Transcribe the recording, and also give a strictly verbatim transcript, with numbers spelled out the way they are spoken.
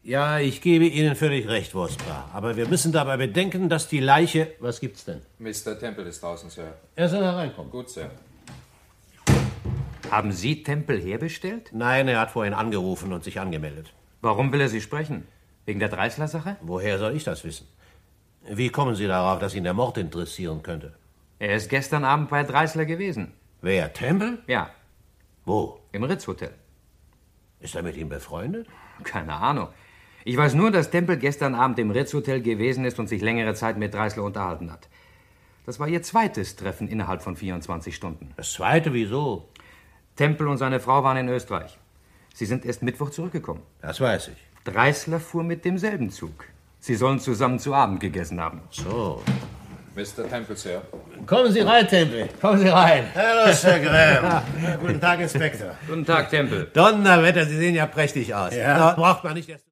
Ja, ich gebe Ihnen völlig recht, Wurstbar. Aber wir müssen dabei bedenken, dass die Leiche... Was gibt's denn? Mister Temple ist draußen, Sir. Er soll hereinkommen. Gut, Sir. Haben Sie Temple herbestellt? Nein, er hat vorhin angerufen und sich angemeldet. Warum will er Sie sprechen? Wegen der Dreißler-Sache? Woher soll ich das wissen? Wie kommen Sie darauf, dass ihn der Mord interessieren könnte? Er ist gestern Abend bei Dreißler gewesen. Wer, Temple? Ja. Wo? Im Ritz-Hotel. Ist er mit ihm befreundet? Keine Ahnung. Ich weiß nur, dass Temple gestern Abend im Ritz-Hotel gewesen ist und sich längere Zeit mit Dreißler unterhalten hat. Das war ihr zweites Treffen innerhalb von vierundzwanzig Stunden. Das zweite, wieso? Temple und seine Frau waren in Österreich. Sie sind erst Mittwoch zurückgekommen. Das weiß ich. Dreißler fuhr mit demselben Zug. Sie sollen zusammen zu Abend gegessen haben. So. Mister Temple, Sir. Kommen Sie rein, Temple. Kommen Sie rein. Hallo, Sir Graham. Guten Tag, Inspektor. Guten Tag, Temple. Donnerwetter, Sie sehen ja prächtig aus. Ja. Da braucht man nicht erst...